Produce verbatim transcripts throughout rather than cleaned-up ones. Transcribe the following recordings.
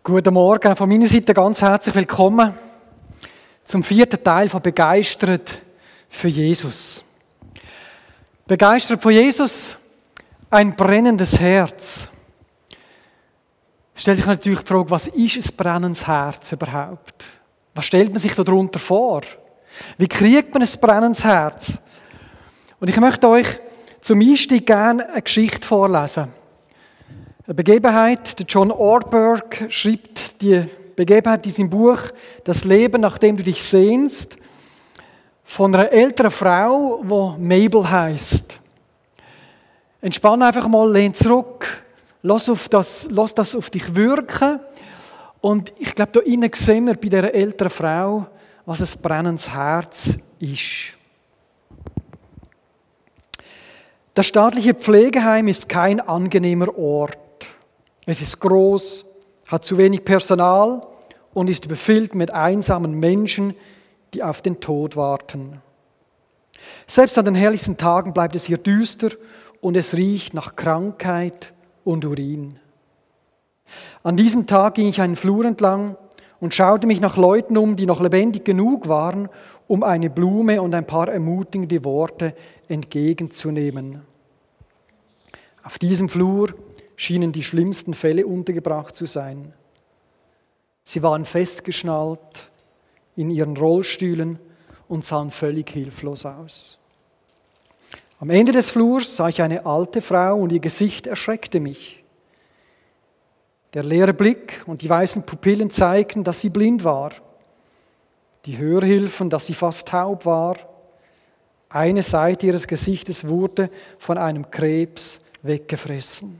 Guten Morgen, von meiner Seite ganz herzlich willkommen zum vierten Teil von Begeistert für Jesus. Begeistert von Jesus, ein brennendes Herz. Stellt sich natürlich die Frage, was ist ein brennendes Herz überhaupt? Was stellt man sich darunter vor? Wie kriegt man ein brennendes Herz? Und ich möchte euch zum Einstieg gerne eine Geschichte vorlesen. Eine Begebenheit, der John Ortberg schreibt die Begebenheit in seinem Buch «Das Leben, nach dem du dich sehnst», von einer älteren Frau, die Mabel heisst. Entspann einfach mal, lehn zurück, lass, auf das, lass das auf dich wirken. Und ich glaube, da innen sehen wir bei dieser älteren Frau, was ein brennendes Herz ist. Das staatliche Pflegeheim ist kein angenehmer Ort. Es ist groß, hat zu wenig Personal und ist überfüllt mit einsamen Menschen, die auf den Tod warten. Selbst an den herrlichsten Tagen bleibt es hier düster und es riecht nach Krankheit und Urin. An diesem Tag ging ich einen Flur entlang und schaute mich nach Leuten um, die noch lebendig genug waren, um eine Blume und ein paar ermutigende Worte entgegenzunehmen. Auf diesem Flur schienen die schlimmsten Fälle untergebracht zu sein. Sie waren festgeschnallt in ihren Rollstühlen und sahen völlig hilflos aus. Am Ende des Flurs sah ich eine alte Frau und ihr Gesicht erschreckte mich. Der leere Blick und die weißen Pupillen zeigten, dass sie blind war. Die Hörhilfen, dass sie fast taub war. Eine Seite ihres Gesichtes wurde von einem Krebs weggefressen.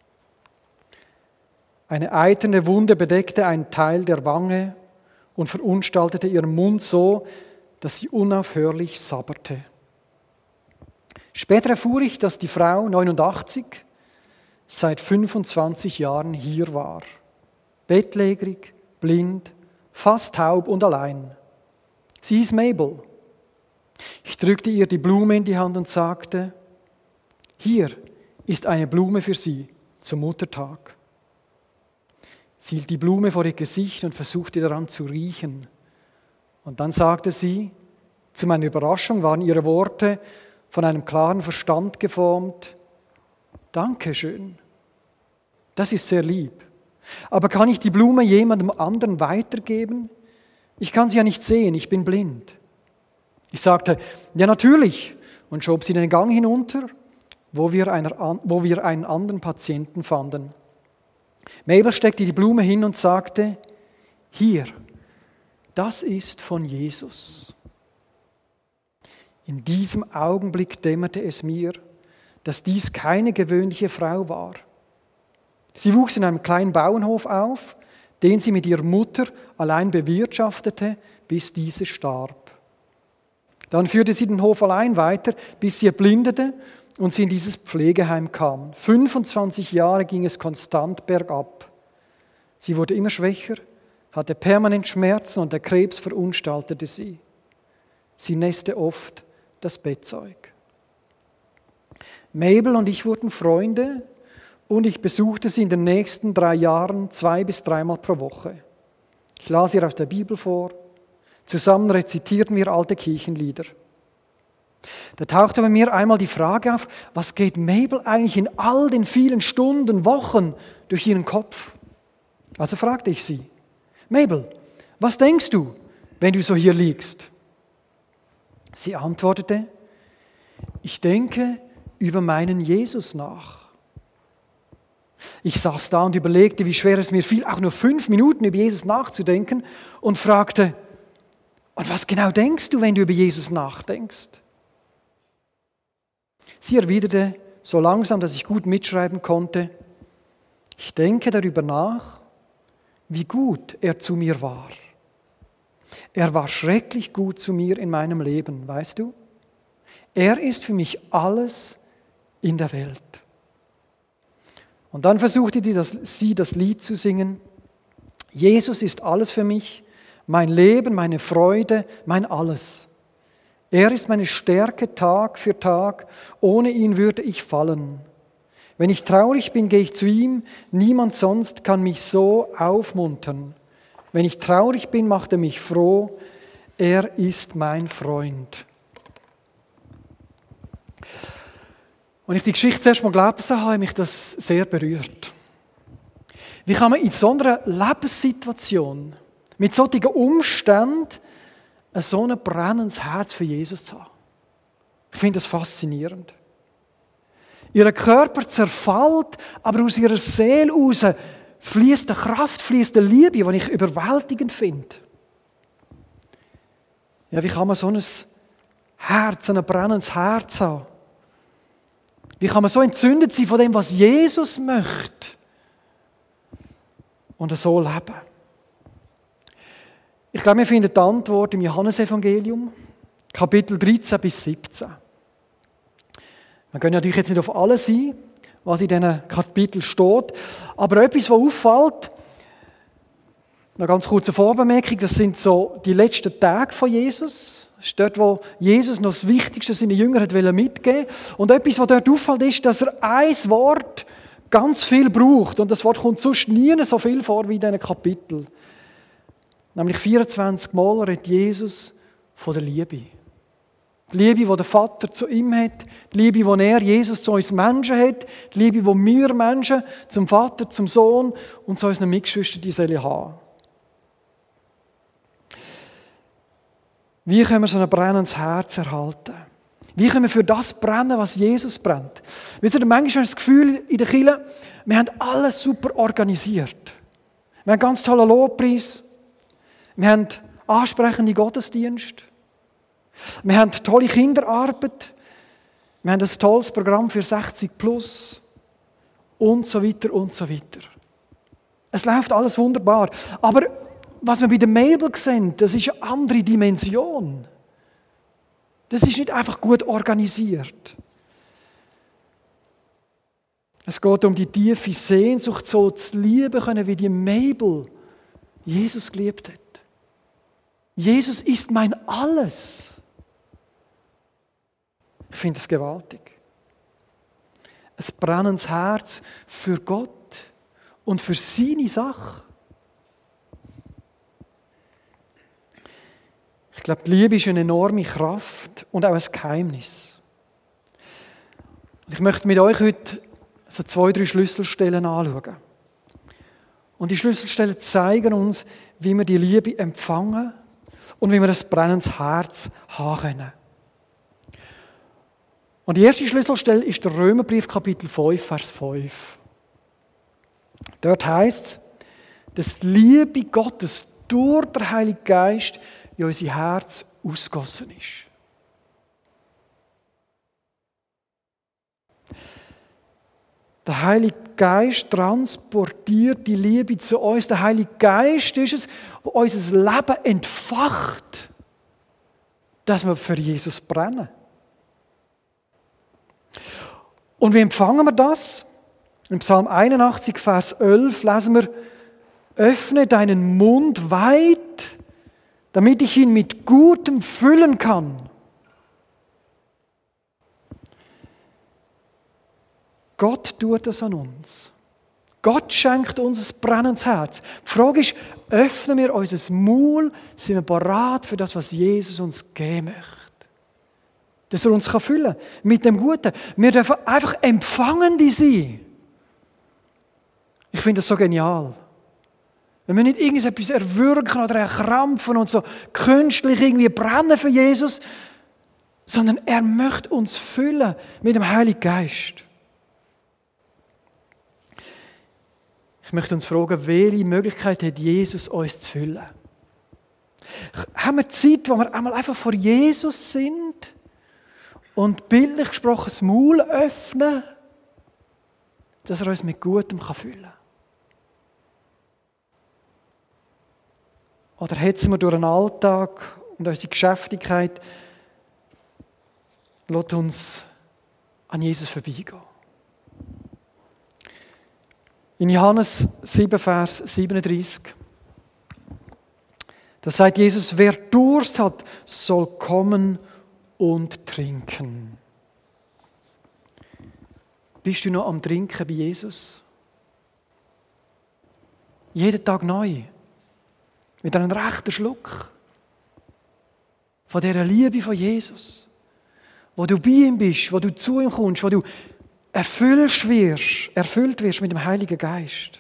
Eine eiternde Wunde bedeckte einen Teil der Wange und verunstaltete ihren Mund so, dass sie unaufhörlich sabberte. Später erfuhr ich, dass die Frau, neunundachtzig, seit fünfundzwanzig Jahren hier war. Bettlägerig, blind, fast taub und allein. Sie hieß Mabel. Ich drückte ihr die Blume in die Hand und sagte, hier ist eine Blume für Sie zum Muttertag. Sie hielt die Blume vor ihr Gesicht und versuchte daran zu riechen. Und dann sagte sie, zu meiner Überraschung waren ihre Worte von einem klaren Verstand geformt, Dankeschön, das ist sehr lieb. Aber kann ich die Blume jemandem anderen weitergeben? Ich kann sie ja nicht sehen, ich bin blind. Ich sagte, ja natürlich, und schob sie den Gang hinunter, wo wir, einer, wo wir einen anderen Patienten fanden. Mabel steckte die Blume hin und sagte, hier, das ist von Jesus. In diesem Augenblick dämmerte es mir, dass dies keine gewöhnliche Frau war. Sie wuchs in einem kleinen Bauernhof auf, den sie mit ihrer Mutter allein bewirtschaftete, bis diese starb. Dann führte sie den Hof allein weiter, bis sie erblindete und sie in dieses Pflegeheim kam. fünfundzwanzig Jahre ging es konstant bergab. Sie wurde immer schwächer, hatte permanent Schmerzen und der Krebs verunstaltete sie. Sie nässte oft das Bettzeug. Mabel und ich wurden Freunde und ich besuchte sie in den nächsten drei Jahren zwei bis dreimal pro Woche. Ich las ihr aus der Bibel vor, zusammen rezitierten wir alte Kirchenlieder. Da tauchte bei mir einmal die Frage auf, was geht Mabel eigentlich in all den vielen Stunden, Wochen durch ihren Kopf? Also fragte ich sie, Mabel, was denkst du, wenn du so hier liegst? Sie antwortete, ich denke über meinen Jesus nach. Ich saß da und überlegte, wie schwer es mir fiel, auch nur fünf Minuten über Jesus nachzudenken und fragte, und was genau denkst du, wenn du über Jesus nachdenkst? Sie erwiderte so langsam, dass ich gut mitschreiben konnte, ich denke darüber nach, wie gut er zu mir war. Er war schrecklich gut zu mir in meinem Leben, weißt du? Er ist für mich alles in der Welt. Und dann versuchte sie das Lied zu singen, Jesus ist alles für mich, mein Leben, meine Freude, mein Alles. Er ist meine Stärke Tag für Tag, ohne ihn würde ich fallen. Wenn ich traurig bin, gehe ich zu ihm. Niemand sonst kann mich so aufmuntern. Wenn ich traurig bin, macht er mich froh. Er ist mein Freund. Als ich die Geschichte zuerst mal gelesen habe, hat mich das sehr berührt. Wie kann man in so einer Lebenssituation, mit solchen Umständen, ein so ein brennendes Herz für Jesus zu haben? Ich finde das faszinierend. Ihr Körper zerfällt, aber aus ihrer Seele heraus fließt eine Kraft, fließt eine Liebe, die ich überwältigend finde. Ja, wie kann man so ein Herz, ein brennendes Herz haben? Wie kann man so entzündet sein von dem, was Jesus möchte? Und so leben. Ich glaube, wir finden die Antwort im Johannesevangelium, Kapitel dreizehn bis siebzehn. Wir können natürlich jetzt nicht auf alles ein, was in diesen Kapiteln steht, aber etwas, was auffällt, noch ganz kurze Vorbemerkung, das sind so die letzten Tage von Jesus. Das ist dort, wo Jesus noch das Wichtigste seinen Jüngern mitgeben wollte. Und etwas, was dort auffällt, ist, dass er ein Wort ganz viel braucht. Und das Wort kommt sonst nie so viel vor wie in diesen Kapiteln. Nämlich vierundzwanzig Mal redet Jesus von der Liebe. Die Liebe, die der Vater zu ihm hat, die Liebe, die er, Jesus, zu uns Menschen hat, die Liebe, die wir Menschen zum Vater, zum Sohn und zu unseren Mitgeschwistern die sollen haben. Wie können wir so ein brennendes Herz erhalten? Wie können wir für das brennen, was Jesus brennt? Wisst ihr, manchmal haben wir das Gefühl in der Kirche, wir haben alles super organisiert. Wir haben ganz tollen Lobpreis, wir haben ansprechende Gottesdienste, wir haben tolle Kinderarbeit, wir haben ein tolles Programm für sechzig plus und so weiter und so weiter. Es läuft alles wunderbar. Aber was wir bei der Mabel sehen, das ist eine andere Dimension. Das ist nicht einfach gut organisiert. Es geht um die tiefe Sehnsucht, so zu lieben können, wie die Mabel Jesus geliebt hat. Jesus ist mein Alles. Ich finde es gewaltig. Ein brennendes Herz für Gott und für seine Sache. Ich glaube, die Liebe ist eine enorme Kraft und auch ein Geheimnis. Und ich möchte mit euch heute so zwei, drei Schlüsselstellen anschauen. Und die Schlüsselstellen zeigen uns, wie wir die Liebe empfangen und wie wir ein brennendes Herz haben können. Und die erste Schlüsselstelle ist der Römerbrief, Kapitel fünf, Vers fünf. Dort heißt es, dass die Liebe Gottes durch den Heiligen Geist in unser Herz ausgegossen ist. Der Heilige Geist transportiert die Liebe zu uns. Der Heilige Geist ist es, der unser Leben entfacht, dass wir für Jesus brennen. Und wie empfangen wir das? Im Psalm einundachtzig, Vers elf lesen wir: Öffne deinen Mund weit, damit ich ihn mit Gutem füllen kann. Gott tut das an uns. Gott schenkt uns ein brennendes Herz. Die Frage ist, öffnen wir unser Maul, sind wir bereit für das, was Jesus uns geben möchte? Dass er uns füllen kann mit dem Guten. Wir dürfen einfach Empfangende sein. Ich finde das so genial. Wenn wir nicht irgendetwas erwürgen oder erkrampfen und so künstlich irgendwie brennen für Jesus, sondern er möchte uns füllen mit dem Heiligen Geist. Ich möchte uns fragen, welche Möglichkeit hat Jesus, uns zu füllen? Haben wir Zeit, wo wir einmal einfach vor Jesus sind und bildlich gesprochen das Maul öffnen, dass er uns mit Gutem füllen kann? Oder hetzen wir durch den Alltag und unsere Geschäftigkeit, lässt uns an Jesus vorbeigehen? In Johannes sieben, Vers siebenunddreißig, da sagt Jesus, wer Durst hat, soll kommen und trinken. Bist du noch am Trinken bei Jesus? Jeden Tag neu. Mit einem rechten Schluck. Von dieser Liebe von Jesus. Wo du bei ihm bist, wo du zu ihm kommst, wo du erfüllt wirst, erfüllt wirst mit dem Heiligen Geist.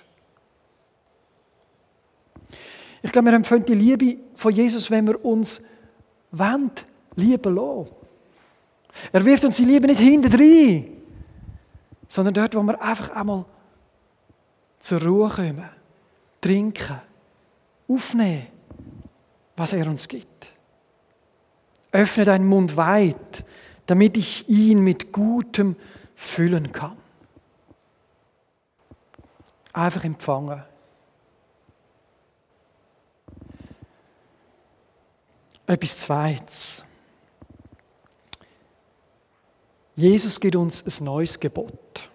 Ich glaube, wir empfinden die Liebe von Jesus, wenn wir uns wollen, lieben lassen. Er wirft uns die Liebe nicht hinterdrein, sondern dort, wo wir einfach einmal zur Ruhe kommen, trinken, aufnehmen, was er uns gibt. Öffne deinen Mund weit, damit ich ihn mit Gutem füllen kann. Einfach empfangen. Etwas Zweites. Jesus gibt uns ein neues Gebot.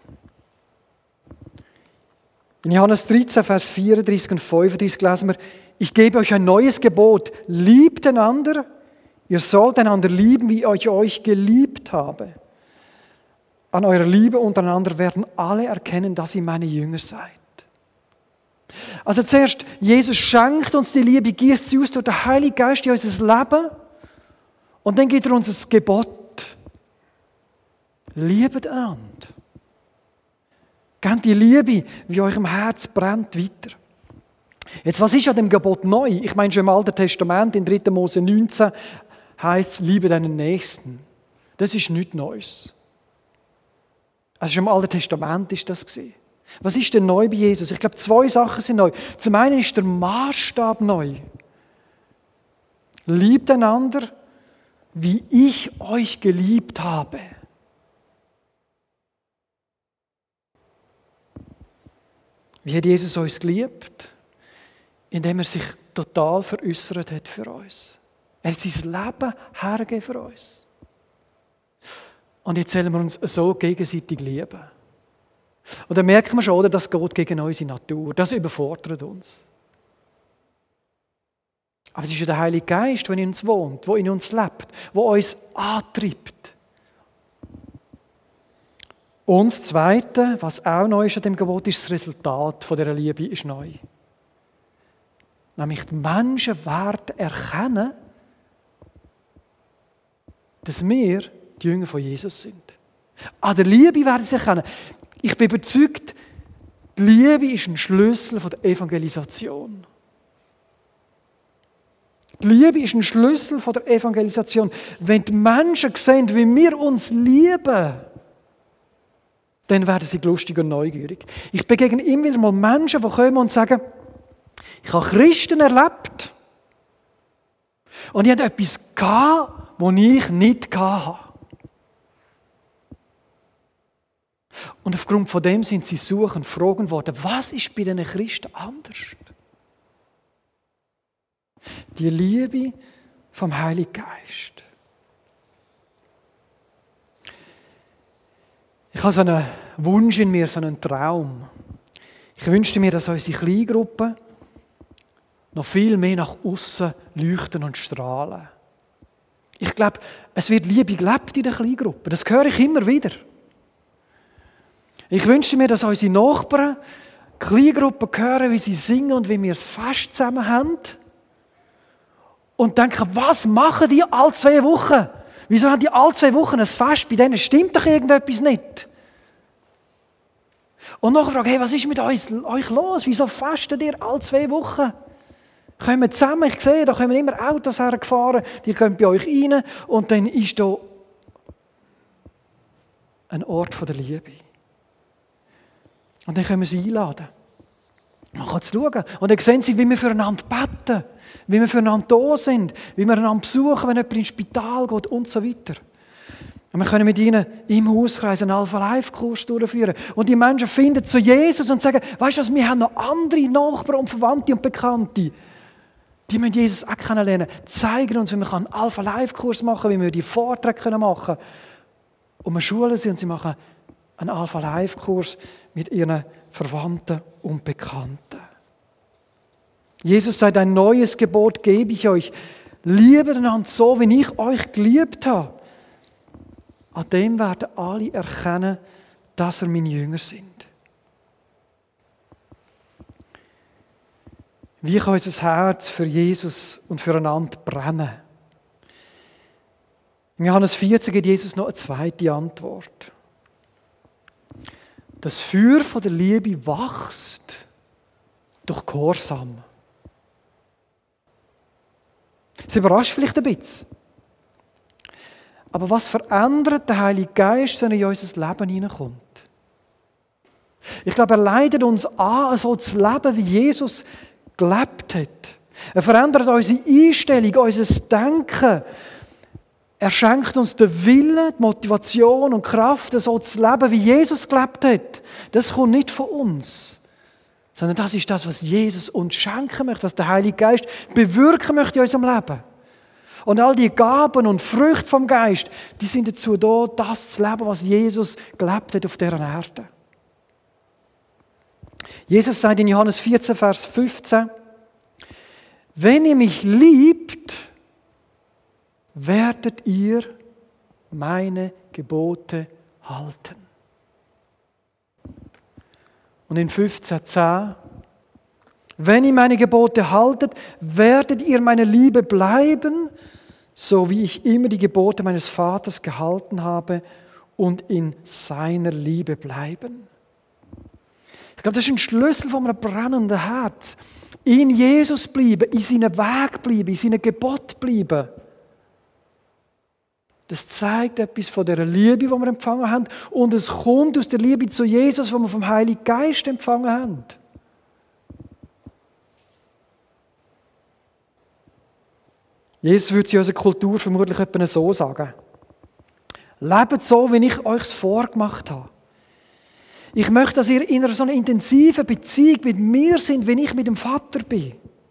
In Johannes dreizehn, Vers vierunddreißig und fünfunddreißig lesen wir, ich gebe euch ein neues Gebot, liebt einander, ihr sollt einander lieben, wie ich euch geliebt habe. An eurer Liebe untereinander werden alle erkennen, dass ihr meine Jünger seid. Also zuerst, Jesus schenkt uns die Liebe, gießt sie aus durch den Heiligen Geist in unser Leben und dann gibt er uns ein Gebot. Liebet einander. Gebt die Liebe, wie euch im Herz brennt, weiter. Jetzt, was ist an dem Gebot neu? Ich meine, schon im Alten Testament, in dritter Mose neunzehn, heisst es, liebe deinen Nächsten. Das ist nichts Neues. Also schon im Alten Testament ist das gewesen. Was ist denn neu bei Jesus? Ich glaube, zwei Sachen sind neu. Zum einen ist der Maßstab neu. Liebt einander, wie ich euch geliebt habe. Wie hat Jesus uns geliebt? Indem er sich total veräußert hat für uns. Er hat sein Leben hergegeben für uns. Und jetzt sollen wir uns so gegenseitig lieben. Und dann merken wir schon, oder, das geht gegen unsere Natur. Das überfordert uns. Aber es ist ja der Heilige Geist, der in uns wohnt, der in uns lebt, der uns antreibt. Und das Zweite, was auch neu ist an dem Gebot, ist das Resultat von dieser Liebe ist neu. Nämlich die Menschen werden erkennen, dass wir die Jünger von Jesus sind. An der Liebe werden sie erkennen. Ich bin überzeugt, die Liebe ist ein Schlüssel der Evangelisation. Die Liebe ist ein Schlüssel der Evangelisation. Wenn die Menschen sehen, wie wir uns lieben, dann werden sie lustig und neugierig. Ich begegne immer wieder mal Menschen, die kommen und sagen, ich habe Christen erlebt und ich hatte etwas gehabt, das ich nicht hatte. Und aufgrund von dem sind sie suchen, fragen worden, was ist bei diesen Christen anders? Die Liebe vom Heiligen Geist. Ich habe so einen Wunsch in mir, so einen Traum. Ich wünschte mir, dass unsere Kleingruppen noch viel mehr nach außen leuchten und strahlen. Ich glaube, es wird Liebe gelebt in den Kleingruppen. Das höre ich immer wieder. Ich wünschte mir, dass unsere Nachbarn Kleingruppen hören, wie sie singen und wie wir es Fest zusammen haben. Und denken, was machen die alle zwei Wochen? Wieso haben die alle zwei Wochen ein Fest? Bei denen stimmt doch irgendetwas nicht. Und nachher fragen, hey, was ist mit euch, euch los? Wieso fastet ihr alle zwei Wochen? Kommen wir zusammen, ich sehe, da kommen immer Autos hergefahren, die kommen bei euch rein und dann ist da ein Ort von der Liebe. Und dann können wir sie einladen. Man kann es schauen. Und dann sehen sie, wie wir füreinander beten, wie wir füreinander da sind, wie wir einander besuchen, wenn jemand ins Spital geht und so weiter. Und wir können mit ihnen im Hauskreis einen Alpha-Life-Kurs durchführen. Und die Menschen finden zu Jesus und sagen, weißt du, wir haben noch andere Nachbarn und Verwandte und Bekannte. Die müssen Jesus auch kennenlernen. Zeigen uns, wie wir einen Alpha-Life-Kurs machen können, wie wir die Vorträge machen können. Und wir schulen sie und sie machen einen Alpha-Life-Kurs mit ihren Verwandten und Bekannten. Jesus sagt, ein neues Gebot gebe ich euch. Liebet einander so, wie ich euch geliebt habe. An dem werden alle erkennen, dass ihr meine Jünger sind. Wie kann unser Herz für Jesus und füreinander brennen? In Johannes vierzehn gibt Jesus noch eine zweite Antwort. Das Feuer von der Liebe wächst durch Gehorsam. Das überrascht vielleicht ein bisschen. Aber was verändert der Heilige Geist, wenn er in unser Leben hineinkommt? Ich glaube, er leitet uns an, so zu leben, wie Jesus gelebt hat. Er verändert unsere Einstellung, unser Denken. Er schenkt uns den Willen, die Motivation und Kraft, so zu leben, wie Jesus gelebt hat. Das kommt nicht von uns, sondern das ist das, was Jesus uns schenken möchte, was der Heilige Geist bewirken möchte in unserem Leben. Und all die Gaben und Früchte vom Geist, die sind dazu da, das zu leben, was Jesus gelebt hat auf dieser Erde. Jesus sagt in Johannes vierzehn, Vers fünfzehn, wenn ihr mich liebt, werdet ihr meine Gebote halten. Und in fünfzehn zehn, wenn ihr meine Gebote haltet, werdet ihr meine Liebe bleiben, so wie ich immer die Gebote meines Vaters gehalten habe und in seiner Liebe bleiben. Ich glaube, das ist ein Schlüssel von einem brennenden Herz. In Jesus bleiben, in seinen Weg bleiben, in seinen Gebot bleiben. Das zeigt etwas von der Liebe, die wir empfangen haben. Und es kommt aus der Liebe zu Jesus, die wir vom Heiligen Geist empfangen haben. Jesus würde es in unserer Kultur vermutlich etwa so sagen. Lebt so, wie ich euch es vorgemacht habe. Ich möchte, dass ihr in einer so einer intensiven Beziehung mit mir seid, wie ich mit dem Vater bin.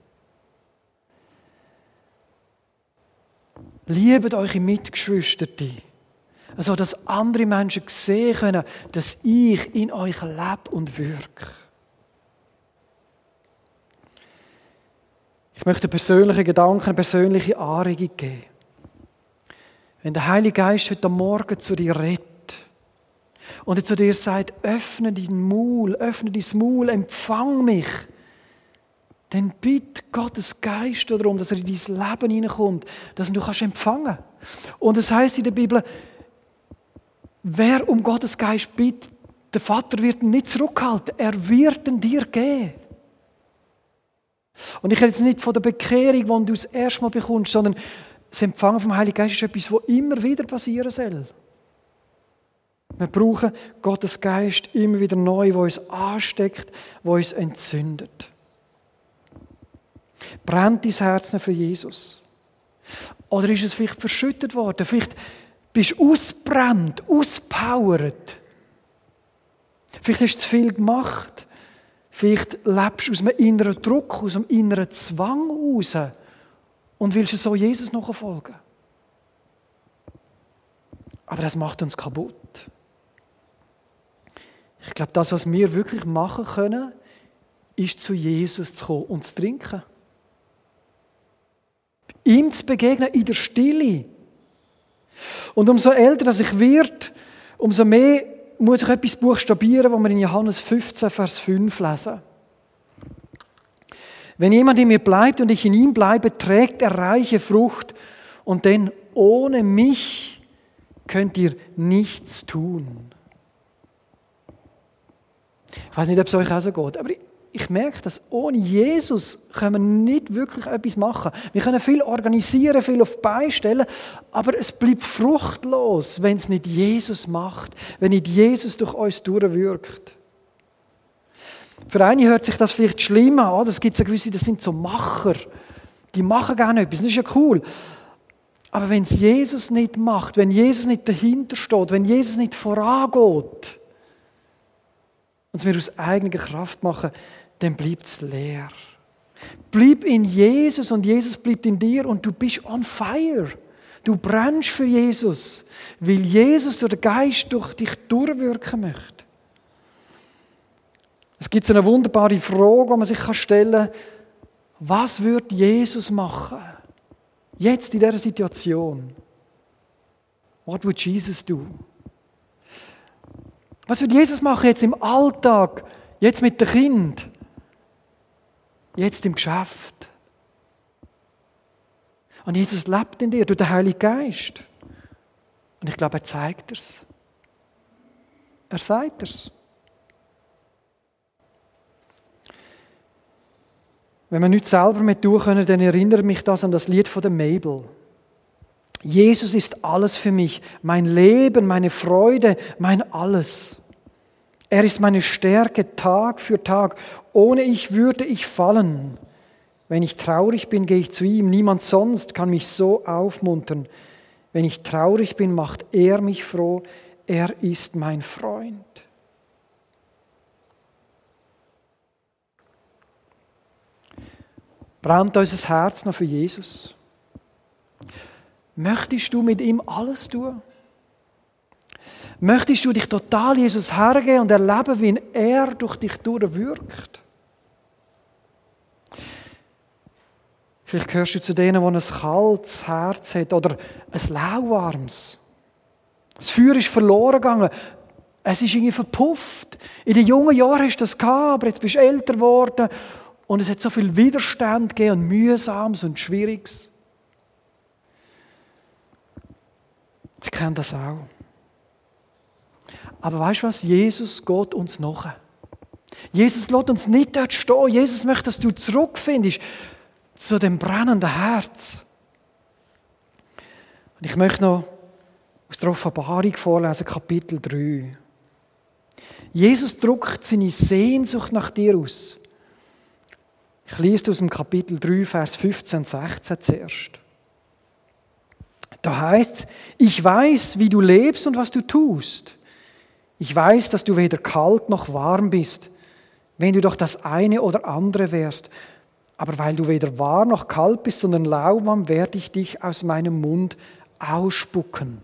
Liebet eure Mitgeschwister, also dass andere Menschen sehen können, dass ich in euch lebe und wirke. Ich möchte persönliche Gedanken, eine persönliche Anregung geben. Wenn der Heilige Geist heute Morgen zu dir redet und er zu dir sagt, öffne deinen Maul, öffne dein Maul, empfang mich, dann bitte Gottes Geist darum, dass er in dein Leben hineinkommt, dass du kannst empfangen. Und es heißt in der Bibel, wer um Gottes Geist bittet, der Vater wird ihn nicht zurückhalten, er wird ihn dir geben. Und ich rede jetzt nicht von der Bekehrung, die du das erste Mal bekommst, sondern das Empfangen vom Heiligen Geist ist etwas, das immer wieder passieren soll. Wir brauchen Gottes Geist immer wieder neu, der uns ansteckt, der uns entzündet. Brennt dein Herz noch für Jesus? Oder ist es vielleicht verschüttet worden? Vielleicht bist du ausgebrannt, auspowert. Vielleicht hast du zu viel gemacht. Vielleicht lebst du aus einem inneren Druck, aus einem inneren Zwang raus und willst so Jesus nachfolgen. Aber das macht uns kaputt. Ich glaube, das, was wir wirklich machen können, ist zu Jesus zu kommen und zu trinken. Ihm zu begegnen in der Stille. Und umso älter dass ich werde, umso mehr muss ich etwas buchstabieren, was wir in Johannes fünfzehn, Vers fünf lesen. Wenn jemand in mir bleibt und ich in ihm bleibe, trägt er reiche Frucht. Und denn ohne mich könnt ihr nichts tun. Ich weiß nicht, ob es euch auch so geht, aber ich merke, dass ohne Jesus können wir nicht wirklich etwas machen. Wir können viel organisieren, viel auf die Beine stellen, aber es bleibt fruchtlos, wenn es nicht Jesus macht, wenn nicht Jesus durch uns durchwirkt. Für einige hört sich das vielleicht schlimm an, das gibt es ja gewisse, das sind so Macher, die machen gerne etwas, das ist ja cool. Aber wenn es Jesus nicht macht, wenn Jesus nicht dahinter steht, wenn Jesus nicht vorangeht, und es wir aus eigener Kraft machen, dann bleibt es leer. Bleib in Jesus und Jesus bleibt in dir und du bist on fire. Du brennst für Jesus, weil Jesus durch den Geist durch dich durchwirken möchte. Es gibt eine wunderbare Frage, die man sich stellen kann. Was wird Jesus machen? Jetzt in dieser Situation. What would Jesus do? Was wird Jesus machen jetzt im Alltag, jetzt mit dem Kind, jetzt im Geschäft? Und Jesus lebt in dir durch den Heiligen Geist. Und ich glaube, er zeigt es. Er sagt es. Wenn wir nichts selber mehr tun können, dann erinnert mich das an das Lied von der Mabel. Jesus ist alles für mich, mein Leben, meine Freude, mein Alles. Er ist meine Stärke Tag für Tag. Ohne ihn würde ich fallen. Wenn ich traurig bin, gehe ich zu ihm. Niemand sonst kann mich so aufmuntern. Wenn ich traurig bin, macht er mich froh. Er ist mein Freund. Brennt unser Herz noch für Jesus? Möchtest du mit ihm alles tun? Möchtest du dich total Jesus hergeben und erleben, wie er durch dich durchwirkt? Vielleicht gehörst du zu denen, die ein kaltes Herz haben oder ein lauwarmes. Das Feuer ist verloren gegangen. Es ist irgendwie verpufft. In den jungen Jahren hast du das gehabt, aber jetzt bist du älter geworden und es hat so viel Widerstand gegeben und Mühsames und Schwieriges. Ich kenne das auch. Aber weißt du was? Jesus geht uns nach. Jesus lässt uns nicht dort stehen. Jesus möchte, dass du zurückfindest zu dem brennenden Herz. Und ich möchte noch aus der Offenbarung vorlesen, Kapitel drei. Jesus drückt seine Sehnsucht nach dir aus. Ich lese aus dem Kapitel drei, Vers fünfzehn und sechzehn zuerst. Da heißt es, ich weiß, wie du lebst und was du tust. Ich weiß, dass du weder kalt noch warm bist, wenn du doch das eine oder andere wärst. Aber weil du weder warm noch kalt bist, sondern lauwarm, werde ich dich aus meinem Mund ausspucken.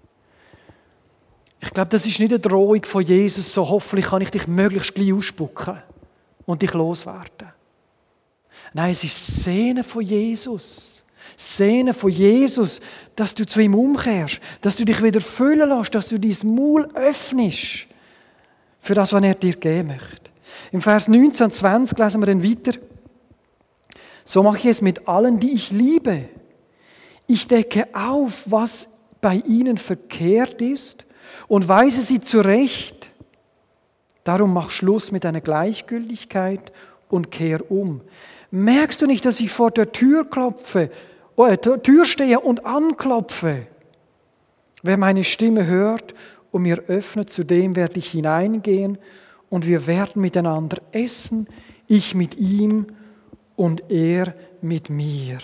Ich glaube, das ist nicht eine Drohung von Jesus, so hoffentlich kann ich dich möglichst gleich ausspucken und dich loswerden. Nein, es ist Sehnen von Jesus. Sehnen von Jesus, dass du zu ihm umkehrst, dass du dich wieder füllen lässt, dass du dein Maul öffnest für das, was er dir geben möchte. Im Vers neunzehn und zwanzig lesen wir dann weiter. So mache ich es mit allen, die ich liebe. Ich decke auf, was bei ihnen verkehrt ist und weise sie zurecht. Darum mach Schluss mit deiner Gleichgültigkeit und kehr um. Merkst du nicht, dass ich vor der Tür klopfe, oh, Tür stehe und anklopfe? Wer meine Stimme hört und mir öffnet, zu dem werde ich hineingehen und wir werden miteinander essen, ich mit ihm und er mit mir.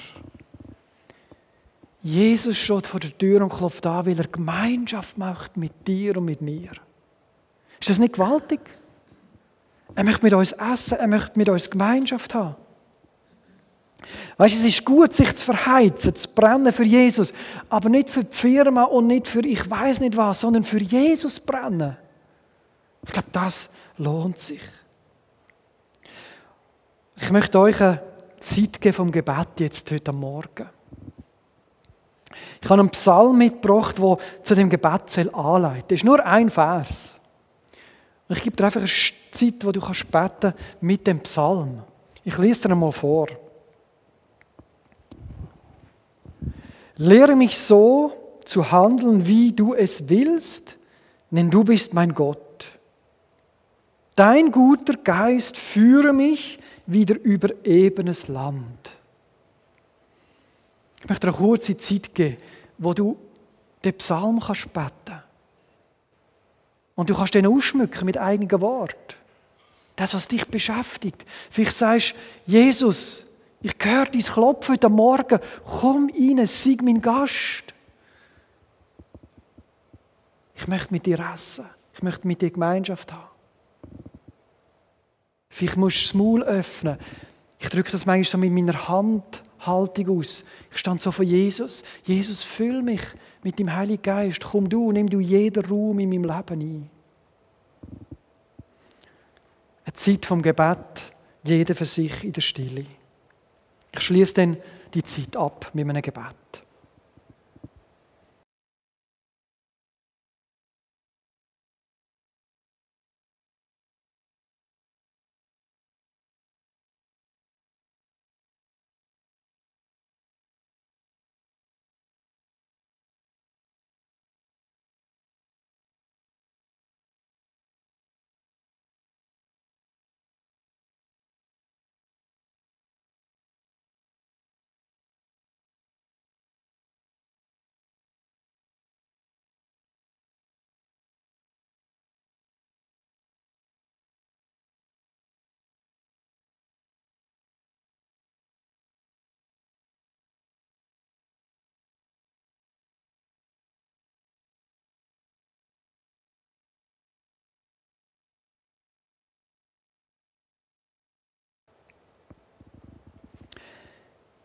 Jesus steht vor der Tür und klopft an, weil er Gemeinschaft macht mit dir und mit mir. Ist das nicht gewaltig? Er möchte mit uns essen, er möchte mit uns Gemeinschaft haben. Weißt du, es ist gut, sich zu verheizen, zu brennen für Jesus, aber nicht für die Firma und nicht für ich weiß nicht was, sondern für Jesus brennen. Ich glaube, das lohnt sich. Ich möchte euch eine Zeit geben vom Gebet jetzt heute am Morgen. Ich habe einen Psalm mitgebracht, der zu dem Gebet anleitet. Das ist nur ein Vers. Und ich gebe dir einfach eine Zeit, wo du kannst beten mit dem Psalm. Ich lese dir einmal vor. Lehre mich so zu handeln, wie du es willst, denn du bist mein Gott. Dein guter Geist führe mich wieder über ebenes Land. Ich möchte dir eine kurze Zeit geben, wo du den Psalm kannst beten. Und du kannst den ausschmücken mit eigenen Worten. Das, was dich beschäftigt. Vielleicht sagst du, Jesus, ich höre dein Klopfen heute Morgen. Komm rein, sei mein Gast. Ich möchte mit dir essen. Ich möchte mit dir Gemeinschaft haben. Vielleicht musst du das Maul öffnen. Ich drücke das manchmal so mit meiner Handhaltung aus. Ich stand so vor Jesus. Jesus, füll mich mit dem Heiligen Geist. Komm du, nimm du jeden Raum in meinem Leben ein. Eine Zeit vom Gebet, jeder für sich in der Stille. Ich schließe dann die Zeit ab mit einem Gebet.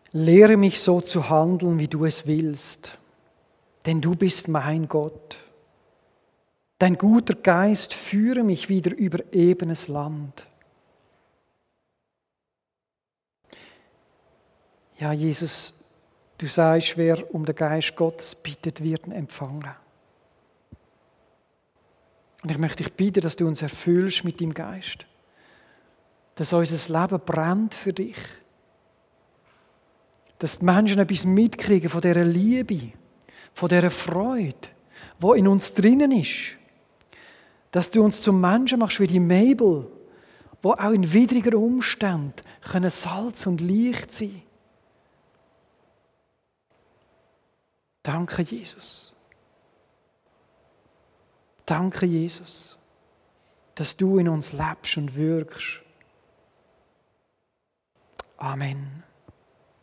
Lehre mich so zu handeln, wie du es willst, denn du bist mein Gott. Dein guter Geist führe mich wieder über ebenes Land. Ja, Jesus, du sagst, wer um den Geist Gottes bittet, wird ihn empfangen. Und ich möchte dich bitten, dass du uns erfüllst mit deinem Geist. Dass unser Leben brennt für dich. Dass die Menschen etwas mitkriegen von dieser Liebe, von dieser Freude, die in uns drinnen ist. Dass du uns zum Menschen machst wie die Mabel, die auch in widrigen Umständen können Salz und Licht sein können. Danke, Jesus. Danke, Jesus, dass du in uns lebst und wirkst. Amen.